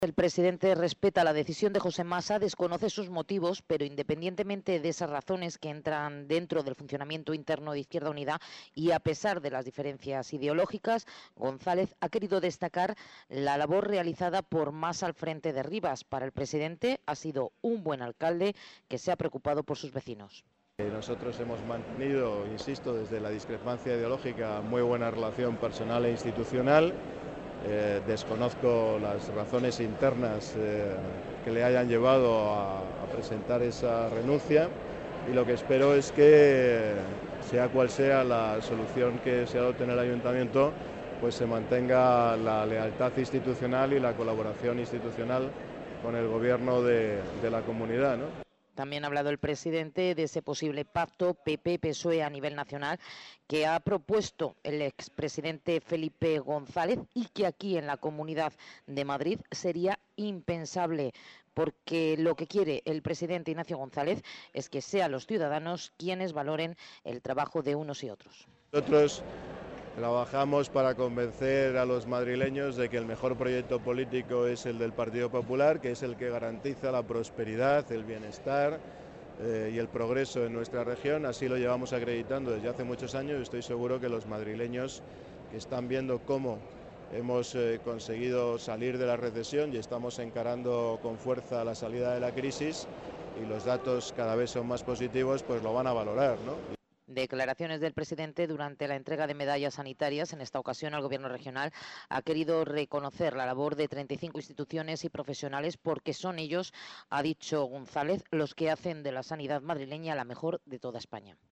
El presidente respeta la decisión de José Massa, desconoce sus motivos, pero independientemente de esas razones que entran dentro del funcionamiento interno de Izquierda Unida y a pesar de las diferencias ideológicas, González ha querido destacar la labor realizada por Massa al frente de Rivas. Para el presidente ha sido un buen alcalde que se ha preocupado por sus vecinos. Nosotros hemos mantenido, insisto, desde la discrepancia ideológica, muy buena relación personal e institucional. Desconozco las razones internas que le hayan llevado a presentar esa renuncia y lo que espero es que, sea cual sea la solución que se adopte en el ayuntamiento, pues se mantenga la lealtad institucional y la colaboración institucional con el gobierno de la comunidad, ¿no? También ha hablado el presidente de ese posible pacto PP-PSOE a nivel nacional que ha propuesto el expresidente Felipe González y que aquí en la Comunidad de Madrid sería impensable, porque lo que quiere el presidente Ignacio González es que sean los ciudadanos quienes valoren el trabajo de unos y otros. Nosotros trabajamos para convencer a los madrileños de que el mejor proyecto político es el del Partido Popular, que es el que garantiza la prosperidad, el bienestar y el progreso en nuestra región. Así lo llevamos acreditando desde hace muchos años y estoy seguro que los madrileños, que están viendo cómo hemos conseguido salir de la recesión y estamos encarando con fuerza la salida de la crisis y los datos cada vez son más positivos, pues lo van a valorar, ¿no? Declaraciones del presidente durante la entrega de medallas sanitarias. En esta ocasión, el Gobierno regional ha querido reconocer la labor de 35 instituciones y profesionales porque son ellos, ha dicho González, los que hacen de la sanidad madrileña la mejor de toda España.